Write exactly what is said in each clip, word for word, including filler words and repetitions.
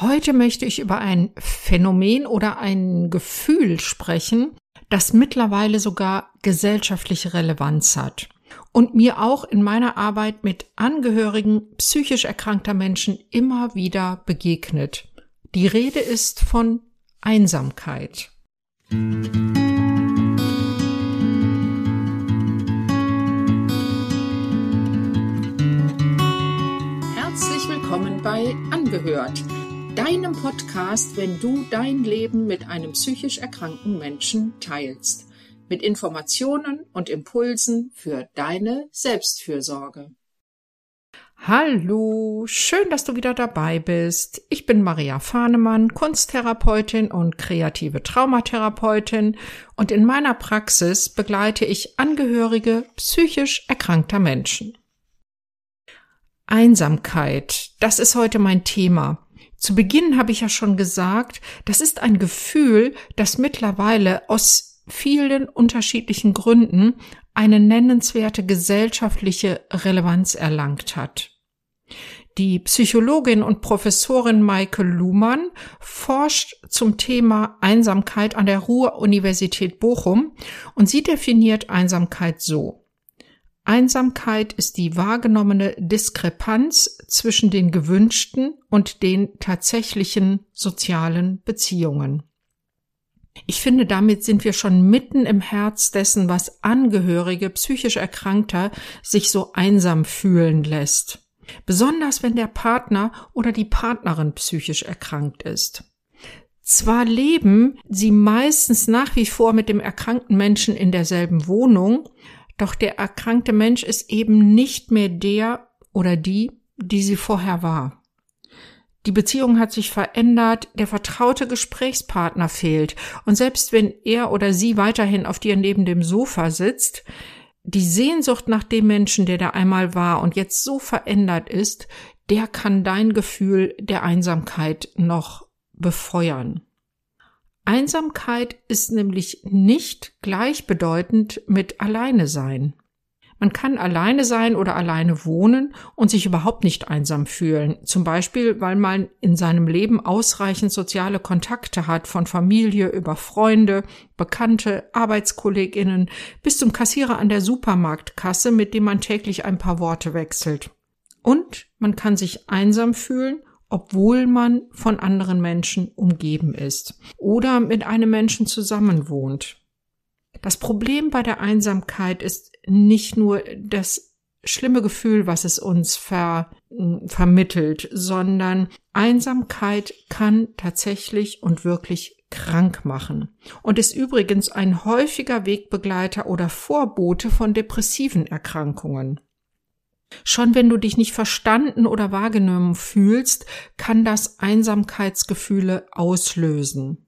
Heute möchte ich über ein Phänomen oder ein Gefühl sprechen, das mittlerweile sogar gesellschaftliche Relevanz hat und mir auch in meiner Arbeit mit Angehörigen psychisch erkrankter Menschen immer wieder begegnet. Die Rede ist von Einsamkeit. Herzlich willkommen bei Angehört, deinem Podcast, wenn du dein Leben mit einem psychisch erkrankten Menschen teilst, mit Informationen und Impulsen für deine Selbstfürsorge. Hallo, schön, dass du wieder dabei bist. Ich bin Maria Fahnemann, Kunsttherapeutin und kreative Traumatherapeutin, und in meiner Praxis begleite ich Angehörige psychisch erkrankter Menschen. Einsamkeit, das ist heute mein Thema. Zu Beginn habe ich ja schon gesagt, das ist ein Gefühl, das mittlerweile aus vielen unterschiedlichen Gründen eine nennenswerte gesellschaftliche Relevanz erlangt hat. Die Psychologin und Professorin Maike Luhmann forscht zum Thema Einsamkeit an der Ruhr-Universität Bochum und sie definiert Einsamkeit so: Einsamkeit ist die wahrgenommene Diskrepanz zwischen den gewünschten und den tatsächlichen sozialen Beziehungen. Ich finde, damit sind wir schon mitten im Herz dessen, was Angehörige psychisch Erkrankter sich so einsam fühlen lässt. Besonders wenn der Partner oder die Partnerin psychisch erkrankt ist. Zwar leben sie meistens nach wie vor mit dem erkrankten Menschen in derselben Wohnung, doch der erkrankte Mensch ist eben nicht mehr der oder die, die sie vorher war. Die Beziehung hat sich verändert, der vertraute Gesprächspartner fehlt, und selbst wenn er oder sie weiterhin auf dir neben dem Sofa sitzt, die Sehnsucht nach dem Menschen, der da einmal war und jetzt so verändert ist, der kann dein Gefühl der Einsamkeit noch befeuern. Einsamkeit ist nämlich nicht gleichbedeutend mit alleine sein. Man kann alleine sein oder alleine wohnen und sich überhaupt nicht einsam fühlen. Zum Beispiel, weil man in seinem Leben ausreichend soziale Kontakte hat, von Familie über Freunde, Bekannte, ArbeitskollegInnen bis zum Kassierer an der Supermarktkasse, mit dem man täglich ein paar Worte wechselt. Und man kann sich einsam fühlen, obwohl man von anderen Menschen umgeben ist oder mit einem Menschen zusammenwohnt. Das Problem bei der Einsamkeit ist nicht nur das schlimme Gefühl, was es uns ver, vermittelt, sondern Einsamkeit kann tatsächlich und wirklich krank machen und ist übrigens ein häufiger Wegbegleiter oder Vorbote von depressiven Erkrankungen. Schon wenn du dich nicht verstanden oder wahrgenommen fühlst, kann das Einsamkeitsgefühle auslösen.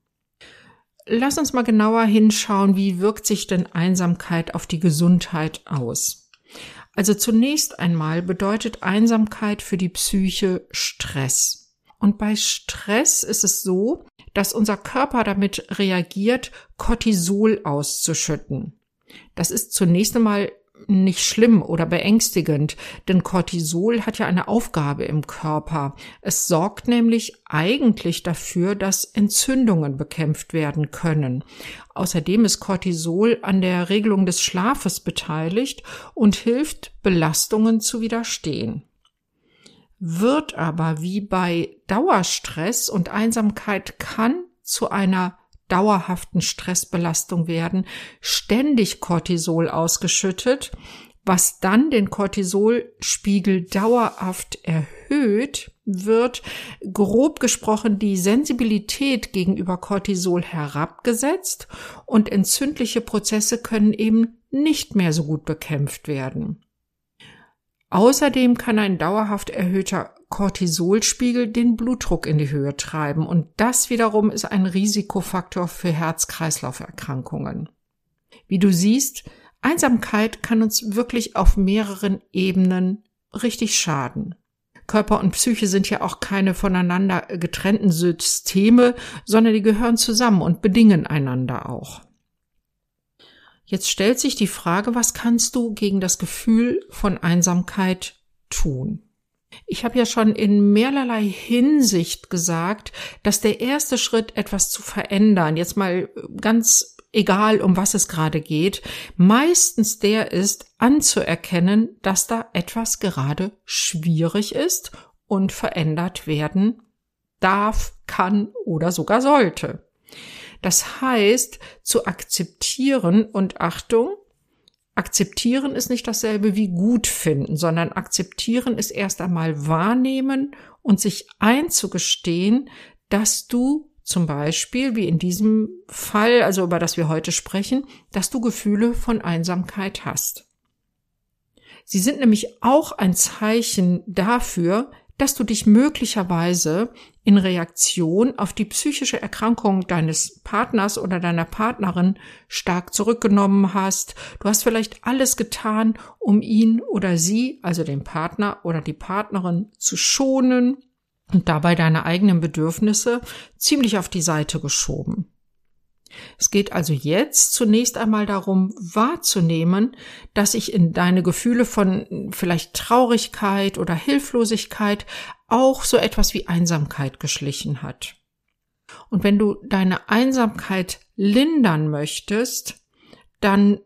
Lass uns mal genauer hinschauen, wie wirkt sich denn Einsamkeit auf die Gesundheit aus? Also zunächst einmal bedeutet Einsamkeit für die Psyche Stress. Und bei Stress ist es so, dass unser Körper damit reagiert, Cortisol auszuschütten. Das ist zunächst einmal nicht schlimm oder beängstigend, denn Cortisol hat ja eine Aufgabe im Körper. Es sorgt nämlich eigentlich dafür, dass Entzündungen bekämpft werden können. Außerdem ist Cortisol an der Regelung des Schlafes beteiligt und hilft, Belastungen zu widerstehen. Wird aber wie bei Dauerstress und Einsamkeit kann zu einer dauerhaften Stressbelastung werden, ständig Cortisol ausgeschüttet, was dann den Cortisolspiegel dauerhaft erhöht, wird grob gesprochen die Sensibilität gegenüber Cortisol herabgesetzt und entzündliche Prozesse können eben nicht mehr so gut bekämpft werden. Außerdem kann ein dauerhaft erhöhter Cortisolspiegel den Blutdruck in die Höhe treiben und das wiederum ist ein Risikofaktor für Herz-Kreislauf-Erkrankungen. Wie du siehst, Einsamkeit kann uns wirklich auf mehreren Ebenen richtig schaden. Körper und Psyche sind ja auch keine voneinander getrennten Systeme, sondern die gehören zusammen und bedingen einander auch. Jetzt stellt sich die Frage, was kannst du gegen das Gefühl von Einsamkeit tun? Ich habe ja schon in mehrerlei Hinsicht gesagt, dass der erste Schritt, etwas zu verändern, jetzt mal ganz egal, um was es gerade geht, meistens der ist, anzuerkennen, dass da etwas gerade schwierig ist und verändert werden darf, kann oder sogar sollte. Das heißt, zu akzeptieren und Achtung, akzeptieren ist nicht dasselbe wie gut finden, sondern akzeptieren ist erst einmal wahrnehmen und sich einzugestehen, dass du zum Beispiel, wie in diesem Fall, also über das wir heute sprechen, dass du Gefühle von Einsamkeit hast. Sie sind nämlich auch ein Zeichen dafür, dass du dich möglicherweise in Reaktion auf die psychische Erkrankung deines Partners oder deiner Partnerin stark zurückgenommen hast. Du hast vielleicht alles getan, um ihn oder sie, also den Partner oder die Partnerin, zu schonen und dabei deine eigenen Bedürfnisse ziemlich auf die Seite geschoben. Es geht also jetzt zunächst einmal darum, wahrzunehmen, dass sich in deine Gefühle von vielleicht Traurigkeit oder Hilflosigkeit auch so etwas wie Einsamkeit geschlichen hat. Und wenn du deine Einsamkeit lindern möchtest, dann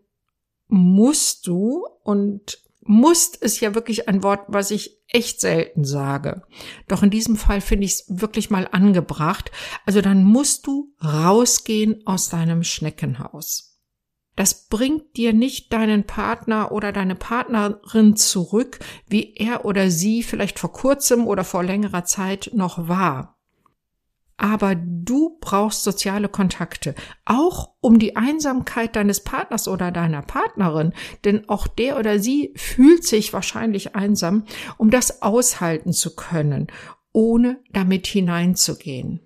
musst du, und musst ist ja wirklich ein Wort, was ich echt selten sage. Doch in diesem Fall finde ich es wirklich mal angebracht. Also dann musst du rausgehen aus deinem Schneckenhaus. Das bringt dir nicht deinen Partner oder deine Partnerin zurück, wie er oder sie vielleicht vor kurzem oder vor längerer Zeit noch war. Aber du brauchst soziale Kontakte, auch um die Einsamkeit deines Partners oder deiner Partnerin, denn auch der oder sie fühlt sich wahrscheinlich einsam, um das aushalten zu können, ohne damit hineinzugehen.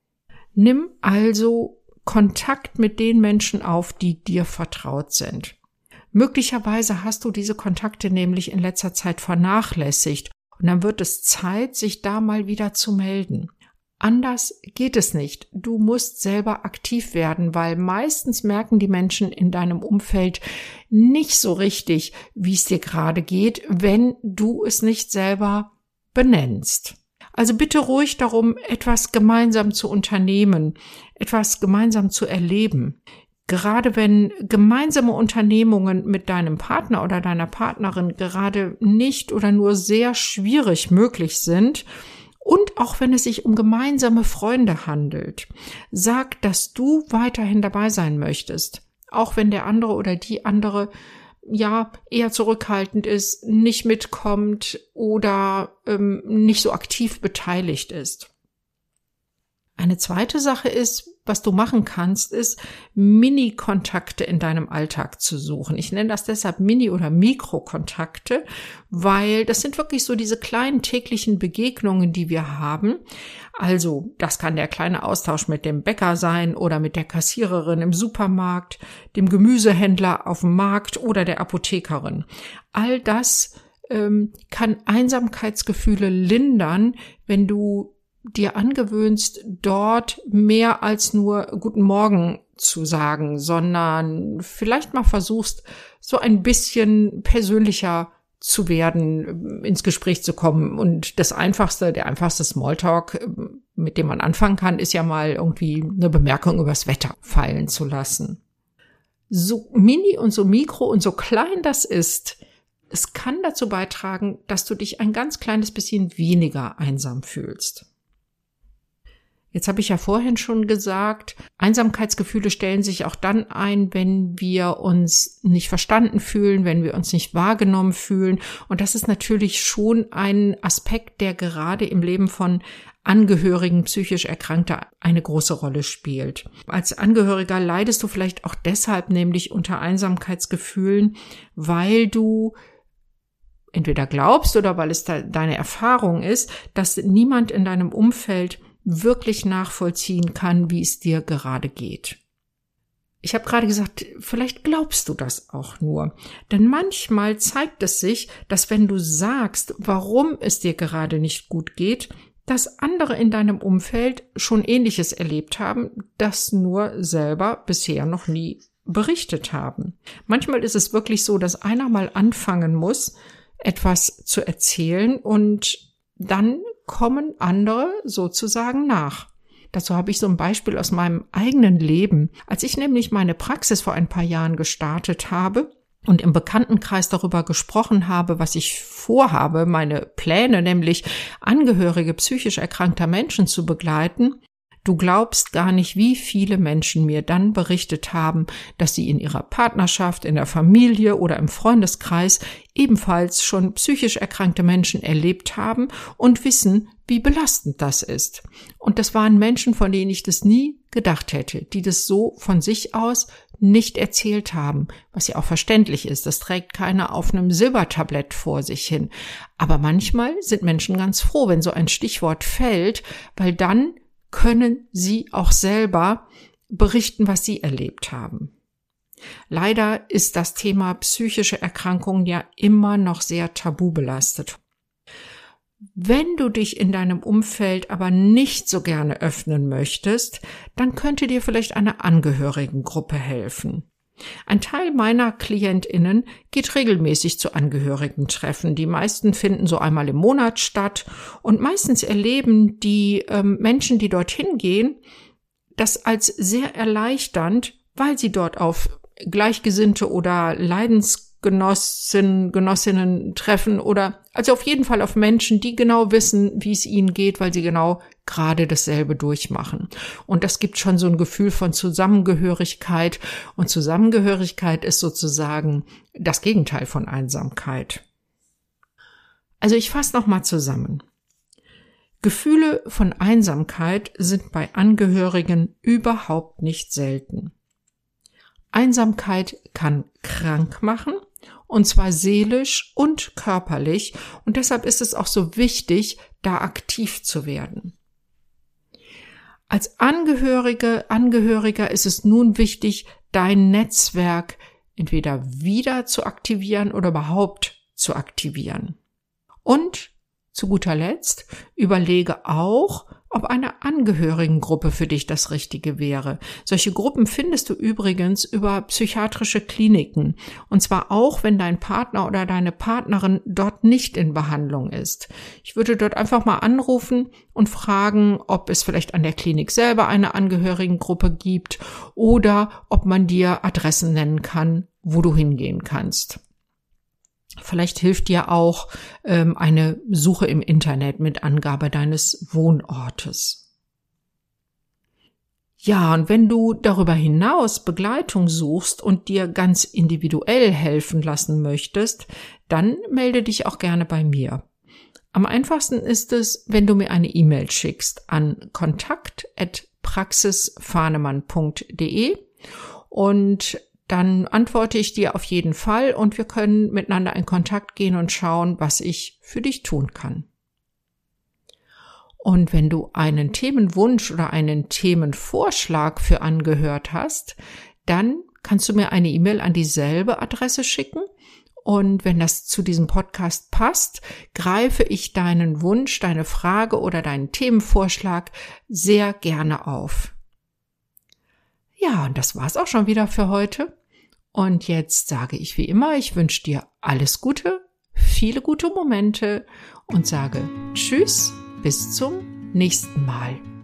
Nimm also Kontakt mit den Menschen auf, die dir vertraut sind. Möglicherweise hast du diese Kontakte nämlich in letzter Zeit vernachlässigt und dann wird es Zeit, sich da mal wieder zu melden. Anders geht es nicht. Du musst selber aktiv werden, weil meistens merken die Menschen in deinem Umfeld nicht so richtig, wie es dir gerade geht, wenn du es nicht selber benennst. Also bitte ruhig darum, etwas gemeinsam zu unternehmen, etwas gemeinsam zu erleben. Gerade wenn gemeinsame Unternehmungen mit deinem Partner oder deiner Partnerin gerade nicht oder nur sehr schwierig möglich sind, und auch wenn es sich um gemeinsame Freunde handelt, sag, dass du weiterhin dabei sein möchtest, auch wenn der andere oder die andere ja eher zurückhaltend ist, nicht mitkommt oder ähm, nicht so aktiv beteiligt ist. Eine zweite Sache ist, was du machen kannst, ist, Mini-Kontakte in deinem Alltag zu suchen. Ich nenne das deshalb Mini- oder Mikrokontakte, weil das sind wirklich so diese kleinen täglichen Begegnungen, die wir haben. Also, das kann der kleine Austausch mit dem Bäcker sein oder mit der Kassiererin im Supermarkt, dem Gemüsehändler auf dem Markt oder der Apothekerin. All das ähm, kann Einsamkeitsgefühle lindern, wenn du dir angewöhnst, dort mehr als nur Guten Morgen zu sagen, sondern vielleicht mal versuchst, so ein bisschen persönlicher zu werden, ins Gespräch zu kommen. Und das einfachste, der einfachste Smalltalk, mit dem man anfangen kann, ist ja mal irgendwie eine Bemerkung übers Wetter fallen zu lassen. So mini und so mikro und so klein das ist, es kann dazu beitragen, dass du dich ein ganz kleines bisschen weniger einsam fühlst. Jetzt habe ich ja vorhin schon gesagt, Einsamkeitsgefühle stellen sich auch dann ein, wenn wir uns nicht verstanden fühlen, wenn wir uns nicht wahrgenommen fühlen. Und das ist natürlich schon ein Aspekt, der gerade im Leben von Angehörigen psychisch Erkrankter eine große Rolle spielt. Als Angehöriger leidest du vielleicht auch deshalb nämlich unter Einsamkeitsgefühlen, weil du entweder glaubst oder weil es da deine Erfahrung ist, dass niemand in deinem Umfeld wirklich nachvollziehen kann, wie es dir gerade geht. Ich habe gerade gesagt, vielleicht glaubst du das auch nur. Denn manchmal zeigt es sich, dass wenn du sagst, warum es dir gerade nicht gut geht, dass andere in deinem Umfeld schon Ähnliches erlebt haben, das nur selber bisher noch nie berichtet haben. Manchmal ist es wirklich so, dass einer mal anfangen muss, etwas zu erzählen und dann kommen andere sozusagen nach. Dazu habe ich so ein Beispiel aus meinem eigenen Leben. Als ich nämlich meine Praxis vor ein paar Jahren gestartet habe und im Bekanntenkreis darüber gesprochen habe, was ich vorhabe, meine Pläne, nämlich Angehörige psychisch erkrankter Menschen zu begleiten, du glaubst gar nicht, wie viele Menschen mir dann berichtet haben, dass sie in ihrer Partnerschaft, in der Familie oder im Freundeskreis ebenfalls schon psychisch erkrankte Menschen erlebt haben und wissen, wie belastend das ist. Und das waren Menschen, von denen ich das nie gedacht hätte, die das so von sich aus nicht erzählt haben, was ja auch verständlich ist. Das trägt keiner auf einem Silbertablett vor sich hin. Aber manchmal sind Menschen ganz froh, wenn so ein Stichwort fällt, weil dann können sie auch selber berichten, was sie erlebt haben. Leider ist das Thema psychische Erkrankungen ja immer noch sehr tabubelastet. Wenn du dich in deinem Umfeld aber nicht so gerne öffnen möchtest, dann könnte dir vielleicht eine Angehörigengruppe helfen. Ein Teil meiner KlientInnen geht regelmäßig zu Angehörigentreffen. Die meisten finden so einmal im Monat statt und meistens erleben die ähm, Menschen, die dorthin gehen, das als sehr erleichternd, weil sie dort auf Gleichgesinnte oder Leidensgenossinnen, Genossinnen treffen oder also auf jeden Fall auf Menschen, die genau wissen, wie es ihnen geht, weil sie genau gerade dasselbe durchmachen. Und das gibt schon so ein Gefühl von Zusammengehörigkeit. Und Zusammengehörigkeit ist sozusagen das Gegenteil von Einsamkeit. Also ich fasse nochmal zusammen. Gefühle von Einsamkeit sind bei Angehörigen überhaupt nicht selten. Einsamkeit kann krank machen, und zwar seelisch und körperlich, und deshalb ist es auch so wichtig, da aktiv zu werden. Als Angehörige, Angehöriger ist es nun wichtig, dein Netzwerk entweder wieder zu aktivieren oder überhaupt zu aktivieren. Und zu guter Letzt überlege auch, ob eine Angehörigengruppe für dich das Richtige wäre. Solche Gruppen findest du übrigens über psychiatrische Kliniken. Und zwar auch, wenn dein Partner oder deine Partnerin dort nicht in Behandlung ist. Ich würde dort einfach mal anrufen und fragen, ob es vielleicht an der Klinik selber eine Angehörigengruppe gibt oder ob man dir Adressen nennen kann, wo du hingehen kannst. Vielleicht hilft dir auch ähm, eine Suche im Internet mit Angabe deines Wohnortes. Ja, und wenn du darüber hinaus Begleitung suchst und dir ganz individuell helfen lassen möchtest, dann melde dich auch gerne bei mir. Am einfachsten ist es, wenn du mir eine E-Mail schickst an kontakt at praxisfahnemann punkt de und dann antworte ich dir auf jeden Fall und wir können miteinander in Kontakt gehen und schauen, was ich für dich tun kann. Und wenn du einen Themenwunsch oder einen Themenvorschlag für angehört hast, dann kannst du mir eine E-Mail an dieselbe Adresse schicken. Und wenn das zu diesem Podcast passt, greife ich deinen Wunsch, deine Frage oder deinen Themenvorschlag sehr gerne auf. Ja, und das war's auch schon wieder für heute. Und jetzt sage ich wie immer, ich wünsche dir alles Gute, viele gute Momente und sage Tschüss, bis zum nächsten Mal.